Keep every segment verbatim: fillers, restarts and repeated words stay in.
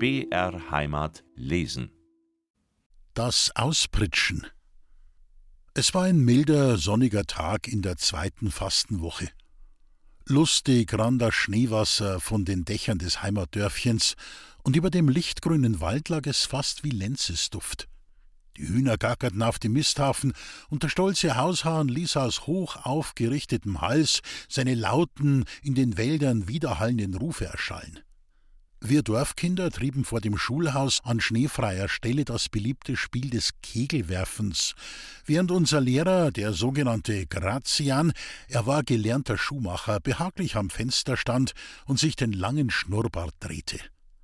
B R Heimat lesen. Das Auspritschen. Es war ein milder, sonniger Tag in der zweiten Fastenwoche. Lustig rann das Schneewasser von den Dächern des Heimatdörfchens, und über dem lichtgrünen Wald lag es fast wie Lenzesduft. Die Hühner gackerten auf dem Misthafen, und der stolze Haushahn ließ aus hoch aufgerichtetem Hals seine lauten, in den Wäldern widerhallenden Rufe erschallen. Wir Dorfkinder trieben vor dem Schulhaus an schneefreier Stelle das beliebte Spiel des Kegelwerfens, während unser Lehrer, der sogenannte Grazian, er war gelernter Schuhmacher, behaglich am Fenster stand und sich den langen Schnurrbart drehte.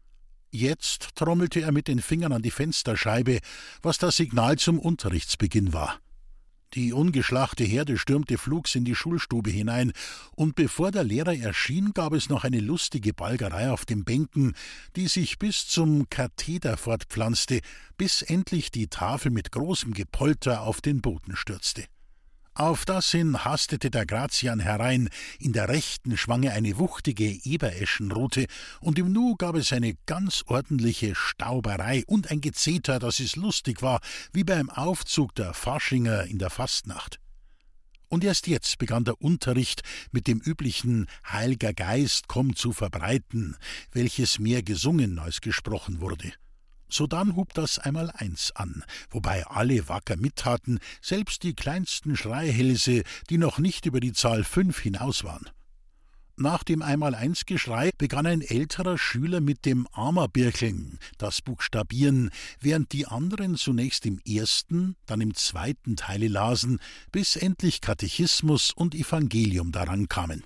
Jetzt trommelte er mit den Fingern an die Fensterscheibe, was das Signal zum Unterrichtsbeginn war. Die ungeschlachte Herde stürmte flugs in die Schulstube hinein, und bevor der Lehrer erschien, gab es noch eine lustige Balgerei auf den Bänken, die sich bis zum Katheder fortpflanzte, bis endlich die Tafel mit großem Gepolter auf den Boden stürzte. Auf das hin hastete der Grazian herein, in der rechten schwang er eine wuchtige Ebereschenrute, und im Nu gab es eine ganz ordentliche Stauberei und ein Gezeter, dass es lustig war, wie beim Aufzug der Faschinger in der Fastnacht. Und erst jetzt begann der Unterricht mit dem üblichen »Heilger Geist, komm zu verbreiten«, welches mehr gesungen als gesprochen wurde. Sodann hub das Einmaleins an, wobei alle wacker mittaten, selbst die kleinsten Schreihälse, die noch nicht über die Zahl fünf hinaus waren. Nach dem Einmaleins-Geschrei begann ein älterer Schüler mit dem Amabirkeln, das Buchstabieren, während die anderen zunächst im ersten, dann im zweiten Teile lasen, bis endlich Katechismus und Evangelium daran kamen.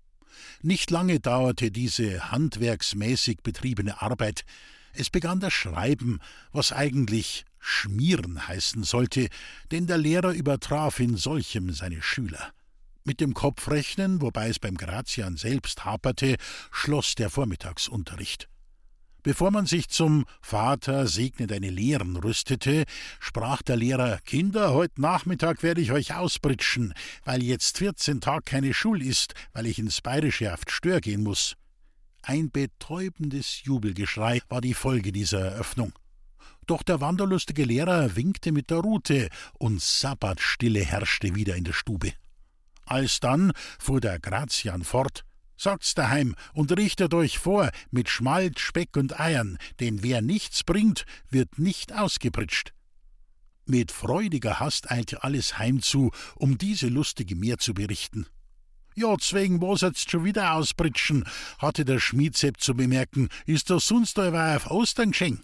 Nicht lange dauerte diese handwerksmäßig betriebene Arbeit. Es begann das Schreiben, was eigentlich Schmieren heißen sollte, denn der Lehrer übertraf in solchem seine Schüler. Mit dem Kopfrechnen, wobei es beim Grazian selbst haperte, schloss der Vormittagsunterricht. Bevor man sich zum Vater segne deine Lehren rüstete, sprach der Lehrer: »Kinder, heut Nachmittag werde ich euch auspritschen, weil jetzt vierzehn Tag keine Schul ist, weil ich ins Bayerische auf Stör gehen muß.« Ein betäubendes Jubelgeschrei war die Folge dieser Eröffnung. Doch der wanderlustige Lehrer winkte mit der Rute, und Sabbatstille herrschte wieder in der Stube. Alsdann fuhr der Grazian fort: »Sagt's daheim und richtet euch vor mit Schmalt, Speck und Eiern, denn wer nichts bringt, wird nicht ausgepritscht.« Mit freudiger Hast eilte alles heimzu, um diese lustige Mehr zu berichten. »Ja, zwegen was jetzt schon wieder auspritschen«, hatte der Schmiedsepp zu bemerken, »ist das sonst allweil auf Ostern geschehen?«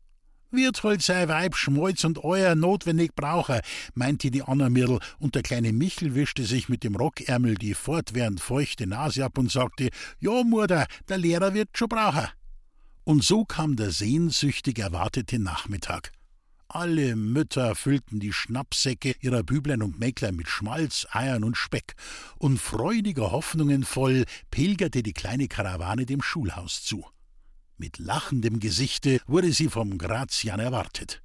»Wird halt sein Weib Schmalz und Eier notwendig brauchen«, meinte die Anna Mirl, und der kleine Michel wischte sich mit dem Rockärmel die fortwährend feuchte Nase ab und sagte: »Ja, Mutter, der Lehrer wird schon brauchen.« Und so kam der sehnsüchtig erwartete Nachmittag. Alle Mütter füllten die Schnappsäcke ihrer Büblein und Mäglein mit Schmalz, Eiern und Speck, und freudiger Hoffnungen voll pilgerte die kleine Karawane dem Schulhaus zu. Mit lachendem Gesichte wurde sie vom Grazian erwartet.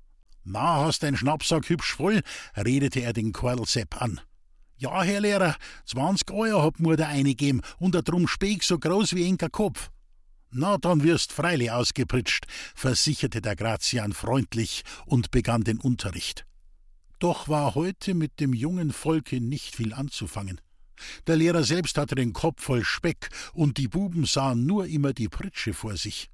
»Na, hast dein Schnappsack hübsch voll?« redete er den Korlsepp an. »Ja, Herr Lehrer, zwanzig Eier hat mir der eingegeben und a drum Speck so groß wie enker Kopf.« »Na, dann wirst freilich ausgepritscht«, versicherte der Grazian freundlich und begann den Unterricht. Doch war heute mit dem jungen Volke nicht viel anzufangen. Der Lehrer selbst hatte den Kopf voll Speck, und die Buben sahen nur immer die Pritsche vor sich.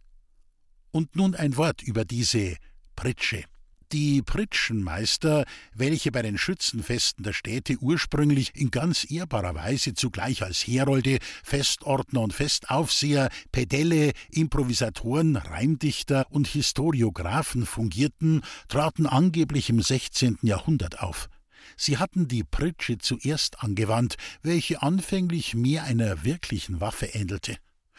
Und nun ein Wort über diese Pritsche. Die Pritschenmeister, welche bei den Schützenfesten der Städte ursprünglich in ganz ehrbarer Weise zugleich als Herolde, Festordner und Festaufseher, Pedelle, Improvisatoren, Reimdichter und Historiographen fungierten, traten angeblich im sechzehnten Jahrhundert auf. Sie hatten die Pritsche zuerst angewandt, welche anfänglich mehr einer wirklichen Waffe ähnelte.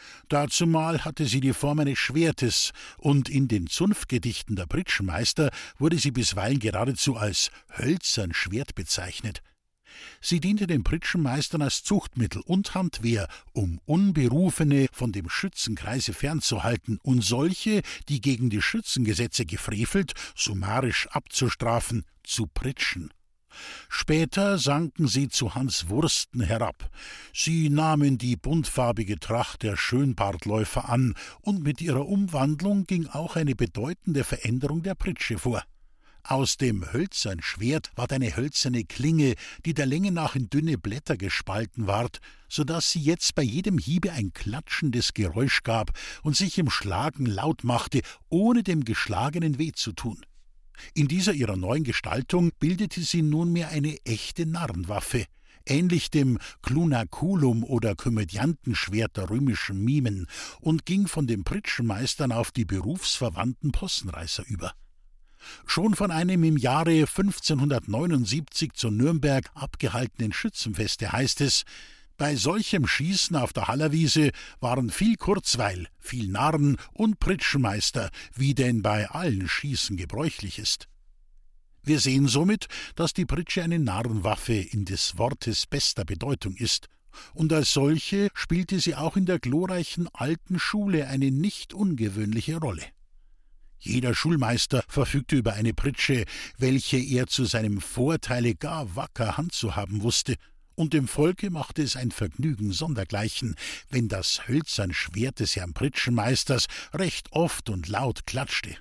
Dazumal hatte sie die Form eines Schwertes, und in den Zunftgedichten der Pritschenmeister wurde sie bisweilen geradezu als hölzern Schwert bezeichnet. Sie diente den Pritschenmeistern als Zuchtmittel und Handwehr, um Unberufene von dem Schützenkreise fernzuhalten und solche, die gegen die Schützengesetze gefrevelt, summarisch abzustrafen, zu pritschen. Später sanken sie zu Hans Wursten herab. Sie nahmen die buntfarbige Tracht der Schönbartläufer an, und mit ihrer Umwandlung ging auch eine bedeutende Veränderung der Pritsche vor. Aus dem Hölzernschwert ward eine hölzerne Klinge, die der Länge nach in dünne Blätter gespalten ward, so daß sie jetzt bei jedem Hiebe ein klatschendes Geräusch gab und sich im Schlagen laut machte, ohne dem Geschlagenen weh zu tun. In dieser ihrer neuen Gestaltung bildete sie nunmehr eine echte Narrenwaffe, ähnlich dem Clunaculum oder Komödiantenschwert der römischen Mimen, und ging von den Pritschenmeistern auf die berufsverwandten Possenreißer über. Schon von einem im Jahre fünfzehnhundertneunundsiebzig zu Nürnberg abgehaltenen Schützenfeste heißt es: Bei solchem Schießen auf der Hallerwiese waren viel Kurzweil, viel Narren und Pritschenmeister, wie denn bei allen Schießen gebräuchlich ist. Wir sehen somit, dass die Pritsche eine Narrenwaffe in des Wortes bester Bedeutung ist, und als solche spielte sie auch in der glorreichen alten Schule eine nicht ungewöhnliche Rolle. Jeder Schulmeister verfügte über eine Pritsche, welche er zu seinem Vorteile gar wacker handzuhaben wusste, und dem Volke machte es ein Vergnügen sondergleichen, wenn das Hölzernschwert des Herrn Pritschenmeisters recht oft und laut klatschte.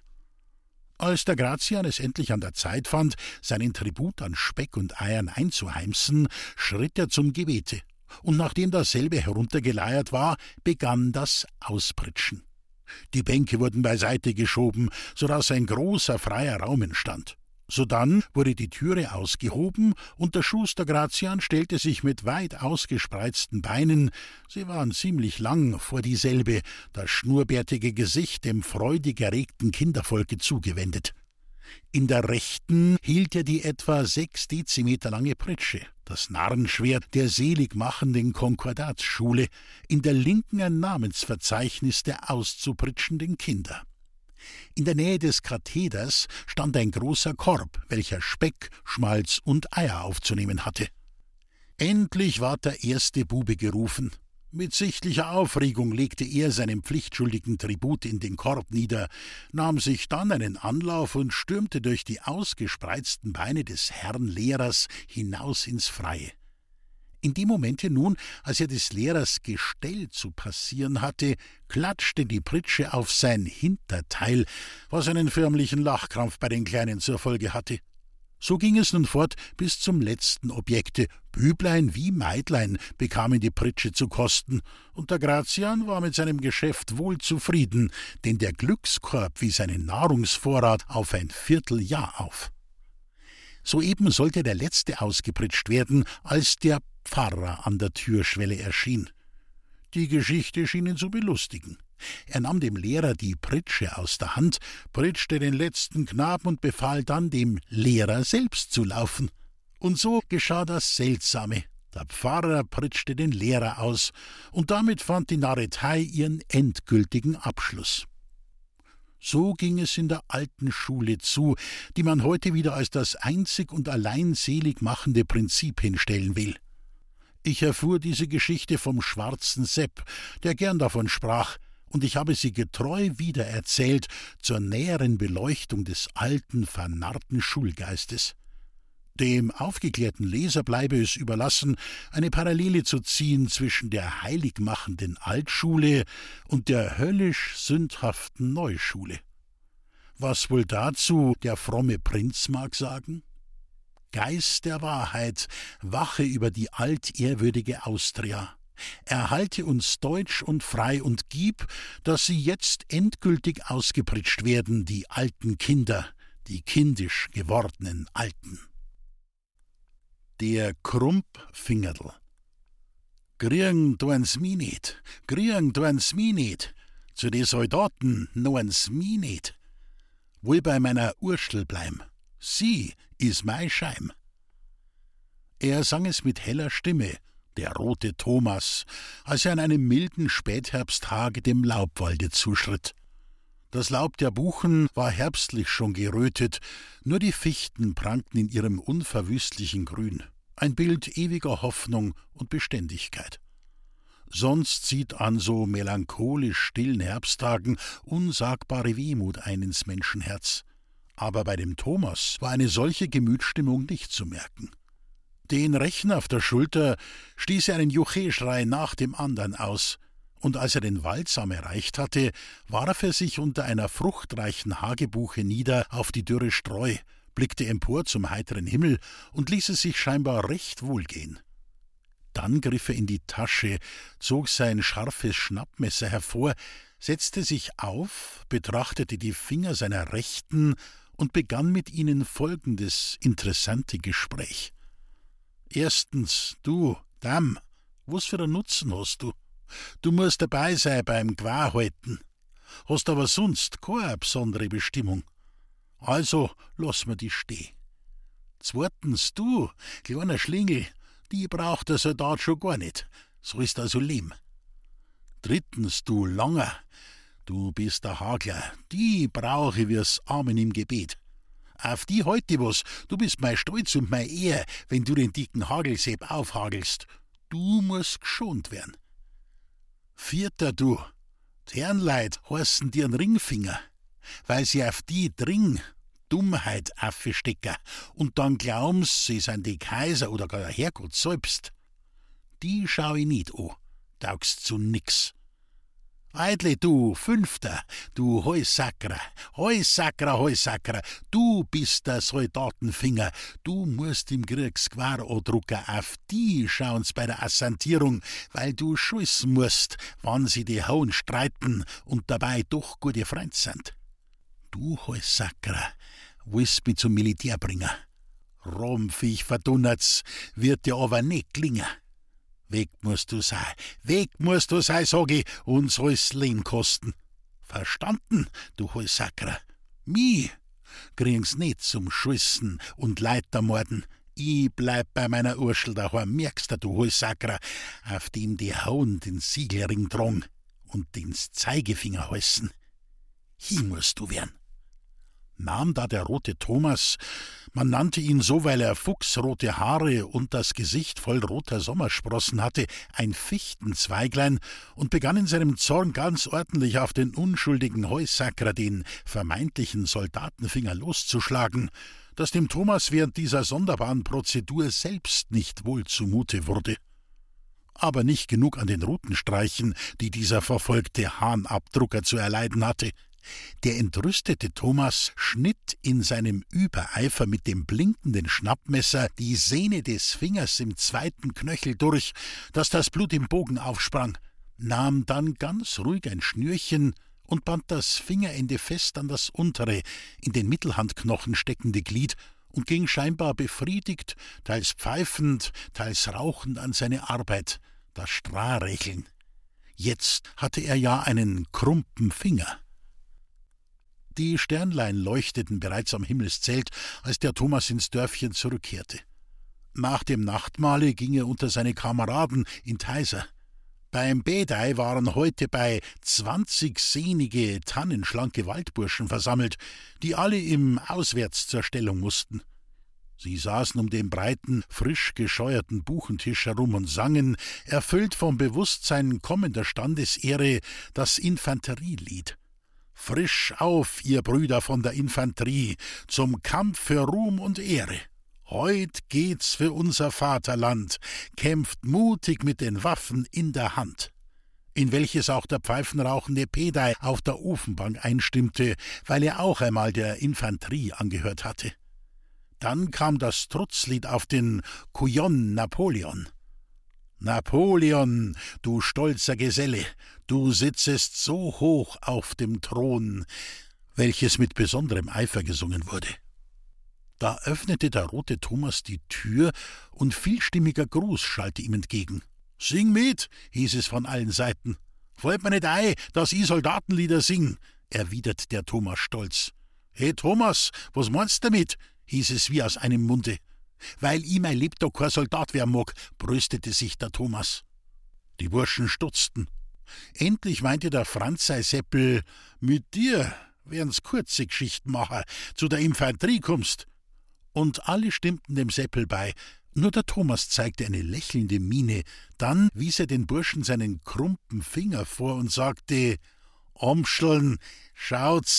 Als der Gratian es endlich an der Zeit fand, seinen Tribut an Speck und Eiern einzuheimsen, schritt er zum Gebete, und nachdem dasselbe heruntergeleiert war, begann das Auspritschen. Die Bänke wurden beiseite geschoben, so daß ein großer freier Raum entstand. Sodann wurde die Türe ausgehoben, und der Schuster Gratian stellte sich mit weit ausgespreizten Beinen, sie waren ziemlich lang, vor dieselbe, das schnurrbärtige Gesicht dem freudig erregten Kindervolke zugewendet. In der rechten hielt er die etwa sechs Dezimeter lange Pritsche, das Narrenschwert der seligmachenden Konkordatsschule, in der linken ein Namensverzeichnis der auszupritschenden Kinder. In der Nähe des Katheders stand ein großer Korb, welcher Speck, Schmalz und Eier aufzunehmen hatte. Endlich ward der erste Bube gerufen. Mit sichtlicher Aufregung legte er seinen pflichtschuldigen Tribut in den Korb nieder, nahm sich dann einen Anlauf und stürmte durch die ausgespreizten Beine des Herrn Lehrers hinaus ins Freie. In dem Momente nun, als er des Lehrers Gestell zu passieren hatte, klatschte die Pritsche auf sein Hinterteil, was einen förmlichen Lachkrampf bei den Kleinen zur Folge hatte. So ging es nun fort bis zum letzten Objekte. Büblein wie Meidlein bekamen die Pritsche zu kosten, und der Gratian war mit seinem Geschäft wohl zufrieden, denn der Glückskorb wies seinen Nahrungsvorrat auf ein Vierteljahr auf. Soeben sollte der letzte ausgepritscht werden, als der Pfarrer an der Türschwelle erschien. Die Geschichte schien ihn zu belustigen. Er nahm dem Lehrer die Pritsche aus der Hand, pritschte den letzten Knaben und befahl dann, dem Lehrer selbst zu laufen. Und so geschah das Seltsame. Der Pfarrer pritschte den Lehrer aus, und damit fand die Narretei ihren endgültigen Abschluss. So ging es in der alten Schule zu, die man heute wieder als das einzig und allein selig machende Prinzip hinstellen will. Ich erfuhr diese Geschichte vom schwarzen Sepp, der gern davon sprach, und ich habe sie getreu wiedererzählt zur näheren Beleuchtung des alten, vernarrten Schulgeistes. Dem aufgeklärten Leser bleibe es überlassen, eine Parallele zu ziehen zwischen der heiligmachenden Altschule und der höllisch sündhaften Neuschule. Was wohl dazu der fromme Prinz mag sagen? Geist der Wahrheit, wache über die altehrwürdige Austria. Erhalte uns deutsch und frei und gib, dass sie jetzt endgültig ausgepritscht werden, die alten Kinder, die kindisch gewordenen Alten. Der Krumpfingerl. Kriegen tuen's mi nit, kriegen tuen's mi nit, zu de Soldaten noen's mi nit. Wohl bei meiner Urstel bleim, sie is mei Scheim. Er sang es mit heller Stimme, der rote Thomas, als er an einem milden Spätherbsttage dem Laubwalde zuschritt. Das Laub der Buchen war herbstlich schon gerötet, nur die Fichten prangten in ihrem unverwüstlichen Grün, ein Bild ewiger Hoffnung und Beständigkeit. Sonst zieht an so melancholisch stillen Herbsttagen unsagbare Wehmut ein ins Menschenherz. Aber bei dem Thomas war eine solche Gemütsstimmung nicht zu merken. Den Rechen auf der Schulter stieß er einen Jucheschrei nach dem andern aus, und als er den Waldsaum erreicht hatte, warf er sich unter einer fruchtreichen Hagebuche nieder auf die dürre Streu, blickte empor zum heiteren Himmel und ließ es sich scheinbar recht wohl gehen. Dann griff er in die Tasche, zog sein scharfes Schnappmesser hervor, setzte sich auf, betrachtete die Finger seiner Rechten und begann mit ihnen folgendes interessante Gespräch. Erstens, du, Dam, was für einen Nutzen hast du? Du musst dabei sein beim Gewahrhalten, hast aber sonst keine besondere Bestimmung. Also lass mir die stehen. Zweitens, du, kleiner Schlingel, die braucht der Soldat schon gar nicht, sollst also leben. Drittens, du Langer, du bist der Hagler, die brauche ich wie's Amen im Gebet. Auf die halt ich was, du bist mein Stolz und mein Ehr, wenn du den dicken Hagelsäb aufhagelst. Du musst geschont werden. Vierter, du, die Herrenleut heißen dir einen Ringfinger, weil sie auf die Dring Dummheit aufstecken und dann glauben sie sind die Kaiser oder gar der Herrgott selbst. Die schau ich nicht an, taugst zu nix. Eidle, du, Fünfter, du Heusackerer, Heusackerer, Heusackerer, du bist der Soldatenfinger, du musst im Kriegsgewar andrucken, auf die schauen's bei der Assentierung, weil du schießen musst, wann sie die Hauen streiten und dabei doch gute Freund sind. Du Heusackerer, willst mich zum Militär bringen. Romviech verdunnert's, wird dir aber nicht gelingen. Weg musst du sein, weg musst du sein, sag ich, und soll's Leben kosten. Verstanden, du Heusackerer? Mi kriegen's nicht zum Schießen und Leitermorden. Ich bleib bei meiner Urschel daheim, merkst du, du Heusackerer, auf dem die Hauen den Siegelring drang und den's Zeigefinger heißen. Hi musst du werden. Nahm da der rote Thomas, man nannte ihn so, weil er fuchsrote Haare und das Gesicht voll roter Sommersprossen hatte, ein Fichtenzweiglein und begann in seinem Zorn ganz ordentlich auf den unschuldigen Heusackerer, den vermeintlichen Soldatenfinger, loszuschlagen, dass dem Thomas während dieser sonderbaren Prozedur selbst nicht wohl zumute wurde. Aber nicht genug an den Rutenstreichen, die dieser verfolgte Hahnabdrucker zu erleiden hatte. Der entrüstete Thomas schnitt in seinem Übereifer mit dem blinkenden Schnappmesser die Sehne des Fingers im zweiten Knöchel durch, daß das Blut im Bogen aufsprang, nahm dann ganz ruhig ein Schnürchen und band das Fingerende fest an das untere, in den Mittelhandknochen steckende Glied und ging scheinbar befriedigt, teils pfeifend, teils rauchend an seine Arbeit, das Strahrecheln. Jetzt hatte er ja einen krumpen Finger. Die Sternlein leuchteten bereits am Himmelszelt, als der Thomas ins Dörfchen zurückkehrte. Nach dem Nachtmahle ging er unter seine Kameraden in Theiser. Beim Bedei waren heute bei zwanzig sehnige, tannenschlanke Waldburschen versammelt, die alle im Auswärts zur Stellung mussten. Sie saßen um den breiten, frisch gescheuerten Buchentisch herum und sangen, erfüllt vom Bewusstsein kommender Standesehre, das Infanterielied. Frisch auf, ihr Brüder von der Infanterie, zum Kampf für Ruhm und Ehre. Heut geht's für unser Vaterland, kämpft mutig mit den Waffen in der Hand. In welches auch der pfeifenrauchende Pedei auf der Ofenbank einstimmte, weil er auch einmal der Infanterie angehört hatte. Dann kam das Trutzlied auf den Couillon Napoleon. Napoleon, du stolzer Geselle, du sitzest so hoch auf dem Thron, welches mit besonderem Eifer gesungen wurde. Da öffnete der rote Thomas die Tür und vielstimmiger Gruß schallte ihm entgegen. »Sing mit«, hieß es von allen Seiten. »Fällt mir nicht ein, dass ich Soldatenlieder sing«, erwidert der Thomas stolz. »Hey Thomas, was meinst du damit?«, hieß es wie aus einem Munde. »Weil ich mein Lebtag kein Soldat werden mag«, brüstete sich der Thomas. Die Burschen stutzten. Endlich meinte der Franz sei Seppel, »Mit dir werden's kurze Geschichten machen, zu der Infanterie kommst.« Und alle stimmten dem Seppel bei, nur der Thomas zeigte eine lächelnde Miene, dann wies er den Burschen seinen krumpen Finger vor und sagte, »Omscheln, schaut's,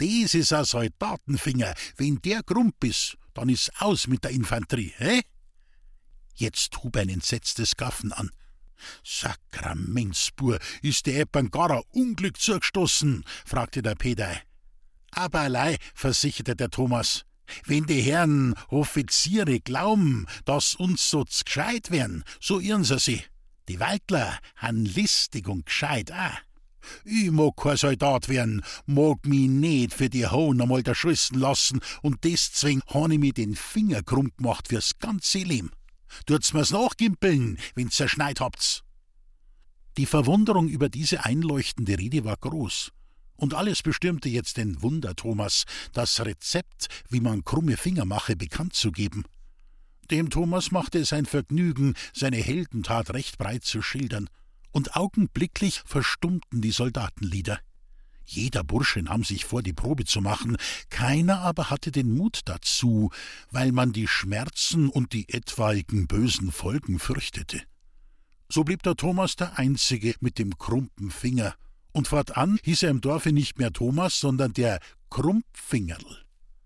das ist ein Soldatenfinger. Wenn der Grump ist, dann ist aus mit der Infanterie, hä? Jetzt hub ein entsetztes Gaffen an. Sakramentsbur, ist der Eppern gar ein Unglück zugestoßen? Fragte der Pedei. Aber allein, versicherte der Thomas, wenn die Herren Offiziere glauben, dass uns so gescheit werden, so irren sie sich. Die Waldler han listig und gescheit auch. Ich mag kein Soldat werden, mag mich nicht für die Hohn einmal da schüssen lassen und deswegen han ich mir den Finger krumm gemacht fürs ganze Leben. Tut's mir's nachgimpeln, wenn's zerschneit habt's. Die Verwunderung über diese einleuchtende Rede war groß. Und alles bestürmte jetzt den Wunder-Thomas, das Rezept, wie man krumme Finger mache, bekannt zu geben. Dem Thomas machte es ein Vergnügen, seine Heldentat recht breit zu schildern. Und augenblicklich verstummten die Soldatenlieder. Jeder Bursche nahm sich vor, die Probe zu machen, keiner aber hatte den Mut dazu, weil man die Schmerzen und die etwaigen bösen Folgen fürchtete. So blieb der Thomas der Einzige mit dem krumpen Finger, und fortan hieß er im Dorfe nicht mehr Thomas, sondern der Krumpfingerl.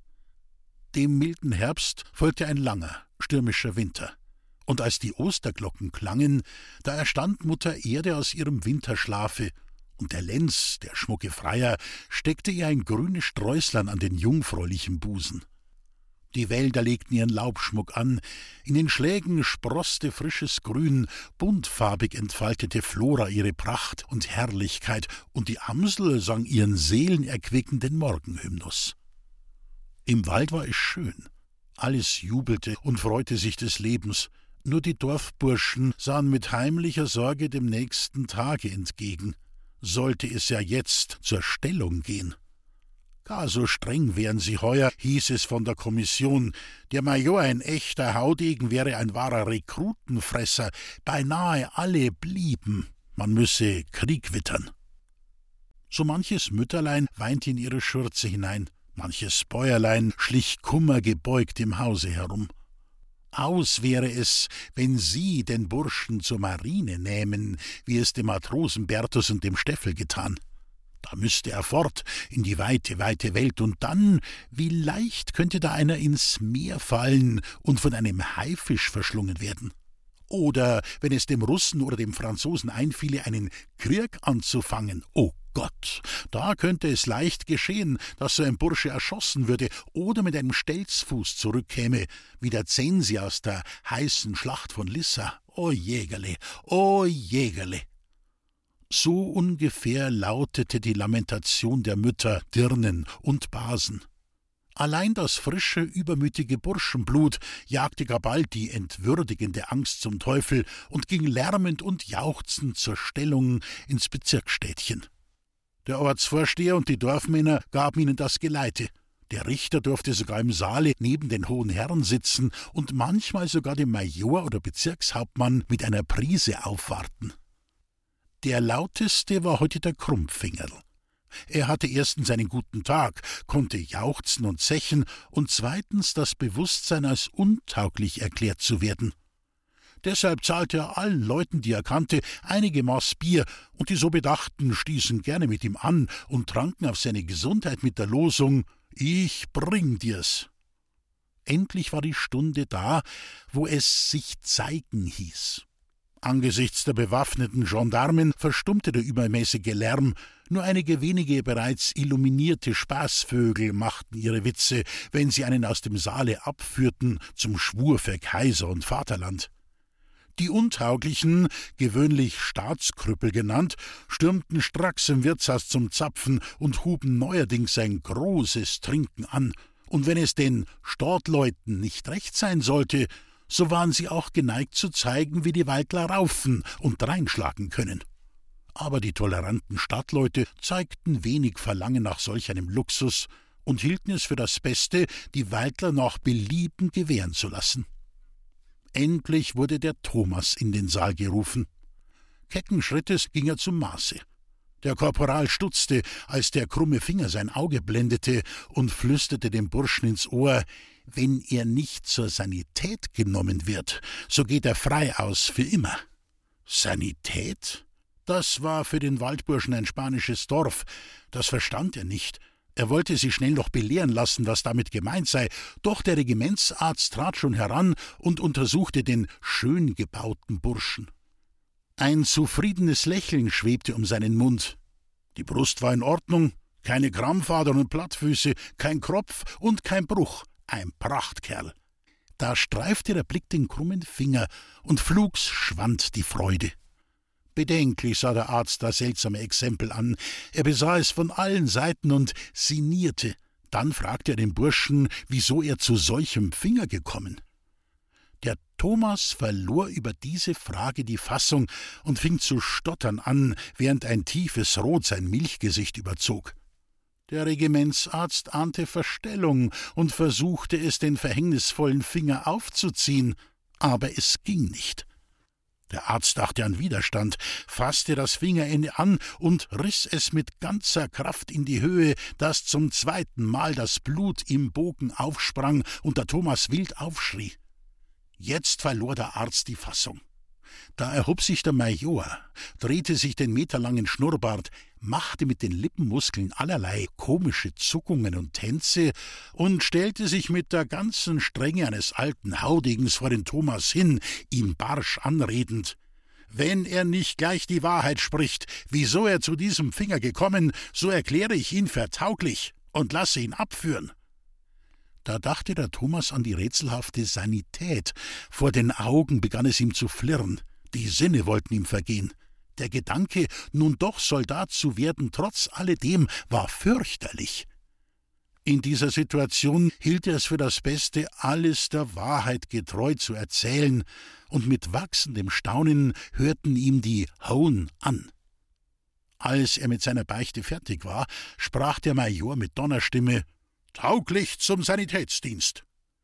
Dem milden Herbst folgte ein langer, stürmischer Winter. Und als die Osterglocken klangen, da erstand Mutter Erde aus ihrem Winterschlafe, und der Lenz, der schmucke Freier, steckte ihr ein grünes Sträußlein an den jungfräulichen Busen. Die Wälder legten ihren Laubschmuck an, in den Schlägen sproßte frisches Grün, buntfarbig entfaltete Flora ihre Pracht und Herrlichkeit, und die Amsel sang ihren seelenerquickenden Morgenhymnus. Im Wald war es schön, alles jubelte und freute sich des Lebens, nur die Dorfburschen sahen mit heimlicher Sorge dem nächsten Tage entgegen. Sollte es ja jetzt zur Stellung gehen. Gar so streng wären sie heuer, hieß es von der Kommission. Der Major, ein echter Haudegen, wäre ein wahrer Rekrutenfresser. Beinahe alle blieben. Man müsse Krieg wittern. So manches Mütterlein weinte in ihre Schürze hinein. Manches Bäuerlein schlich kummergebeugt im Hause herum. Aus wäre es, wenn sie den Burschen zur Marine nähmen, wie es dem Matrosen Bertus und dem Steffel getan. Da müsste er fort in die weite, weite Welt, und dann, wie leicht könnte da einer ins Meer fallen und von einem Haifisch verschlungen werden. Oder wenn es dem Russen oder dem Franzosen einfiele, einen Krieg anzufangen, oh Gott, da könnte es leicht geschehen, dass so ein Bursche erschossen würde oder mit einem Stelzfuß zurückkäme, wie der Zensi aus der heißen Schlacht von Lissa. O Jägerle, o Jägerle! So ungefähr lautete die Lamentation der Mütter, Dirnen und Basen. Allein das frische, übermütige Burschenblut jagte gar bald die entwürdigende Angst zum Teufel und ging lärmend und jauchzend zur Stellung ins Bezirksstädtchen. Der Ortsvorsteher und die Dorfmänner gaben ihnen das Geleite. Der Richter durfte sogar im Saale neben den hohen Herren sitzen und manchmal sogar dem Major oder Bezirkshauptmann mit einer Prise aufwarten. Der lauteste war heute der Krumpfingerl. Er hatte erstens einen guten Tag, konnte jauchzen und zechen und zweitens das Bewusstsein, als untauglich erklärt zu werden. Deshalb zahlte er allen Leuten, die er kannte, einige Maß Bier, und die so Bedachten stießen gerne mit ihm an und tranken auf seine Gesundheit mit der Losung »Ich bring dir's«. Endlich war die Stunde da, wo es sich zeigen hieß. Angesichts der bewaffneten Gendarmen verstummte der übermäßige Lärm, nur einige wenige bereits illuminierte Spaßvögel machten ihre Witze, wenn sie einen aus dem Saale abführten zum Schwur für Kaiser und Vaterland. Die Untauglichen, gewöhnlich Staatskrüppel genannt, stürmten stracks im Wirtshaus zum Zapfen und huben neuerdings ein großes Trinken an, und wenn es den Stadtleuten nicht recht sein sollte, so waren sie auch geneigt zu zeigen, wie die Waldler raufen und dreinschlagen können. Aber die toleranten Stadtleute zeigten wenig Verlangen nach solch einem Luxus und hielten es für das Beste, die Waldler nach Belieben gewähren zu lassen. Endlich wurde der Thomas in den Saal gerufen. Kecken Schrittes ging er zum Maße. Der Korporal stutzte, als der krumme Finger sein Auge blendete, und flüsterte dem Burschen ins Ohr: »Wenn er nicht zur Sanität genommen wird, so geht er frei aus für immer.« Sanität? Das war für den Waldburschen ein spanisches Dorf. Das verstand er nicht. Er wollte sich schnell noch belehren lassen, was damit gemeint sei, doch der Regimentsarzt trat schon heran und untersuchte den schön gebauten Burschen. Ein zufriedenes Lächeln schwebte um seinen Mund. Die Brust war in Ordnung, keine Krampfadern und Plattfüße, kein Kropf und kein Bruch, ein Prachtkerl. Da streifte der Blick den krummen Finger, und flugs schwand die Freude. Bedenklich sah der Arzt das seltsame Exempel an. Er besah es von allen Seiten und sinnierte. Dann fragte er den Burschen, wieso er zu solchem Finger gekommen. Der Thomas verlor über diese Frage die Fassung und fing zu stottern an, während ein tiefes Rot sein Milchgesicht überzog. Der Regimentsarzt ahnte Verstellung und versuchte es, den verhängnisvollen Finger aufzuziehen, aber es ging nicht. Der Arzt dachte an Widerstand, fasste das Fingerende an und riß es mit ganzer Kraft in die Höhe, dass zum zweiten Mal das Blut im Bogen aufsprang und der Thomas wild aufschrie. Jetzt verlor der Arzt die Fassung. Da erhob sich der Major, drehte sich den meterlangen Schnurrbart, machte mit den Lippenmuskeln allerlei komische Zuckungen und Tänze und stellte sich mit der ganzen Strenge eines alten Haudegens vor den Thomas hin, ihn barsch anredend. Wenn er nicht gleich die Wahrheit spricht, wieso er zu diesem Finger gekommen, so erkläre ich ihn für tauglich und lasse ihn abführen. Da dachte der Thomas an die rätselhafte Sanität. Vor den Augen begann es ihm zu flirren. Die Sinne wollten ihm vergehen. Der Gedanke, nun doch Soldat zu werden, trotz alledem, war fürchterlich. In dieser Situation hielt er es für das Beste, alles der Wahrheit getreu zu erzählen, und mit wachsendem Staunen hörten ihm die Hauen an. Als er mit seiner Beichte fertig war, sprach der Major mit Donnerstimme: »Tauglich zum Sanitätsdienst!«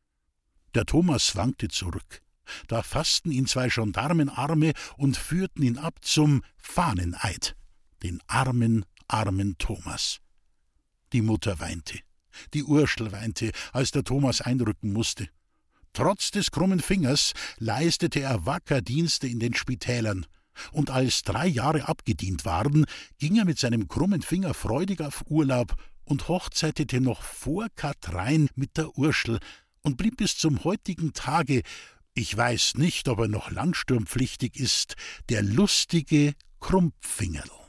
Der Thomas wankte zurück. Da fassten ihn zwei Gendarmenarme und führten ihn ab zum Fahneneid, den armen, armen Thomas. Die Mutter weinte, die Urschel weinte, als der Thomas einrücken musste. Trotz des krummen Fingers leistete er wacker Dienste in den Spitälern, und als drei Jahre abgedient waren, ging er mit seinem krummen Finger freudig auf Urlaub und hochzeitete noch vor Katrein mit der Urschel und blieb bis zum heutigen Tage, ich weiß nicht, ob er noch landsturmpflichtig ist, der lustige Krumpfingerl.